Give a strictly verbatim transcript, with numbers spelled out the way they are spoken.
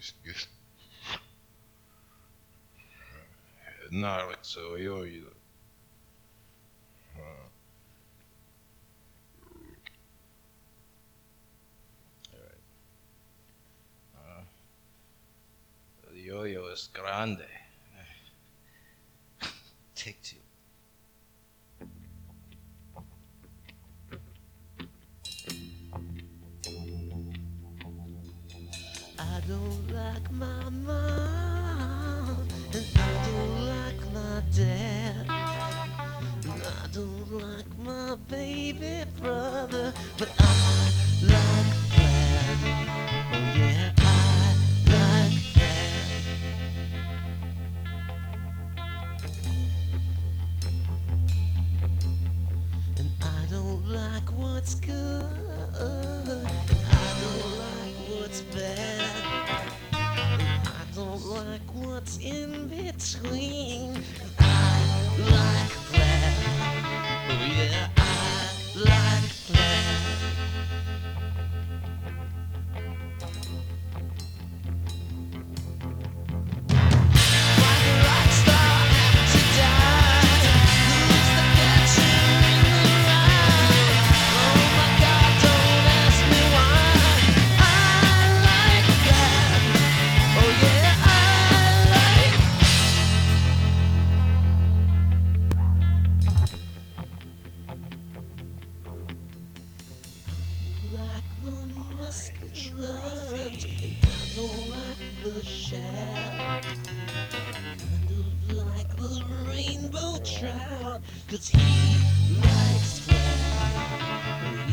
It's good. Naruto, yo-yo. Uh, alright. Uh, el yo-yo es grande. Take two. I don't like my mom, and I don't like my dad, and I don't like my baby brother, but I like that. Oh yeah, I like that. And I don't like what's good, and I don't like what's bad. I don't like what's in between. I like that. Oh yeah, I like that. Like a rock star to die. Who's the catcher in the rye? Oh my God, don't ask me why. I like that. Oh yeah, I like like the muscular. I don't like the shaft. Kind of like the rainbow trout, 'cause he likes flat.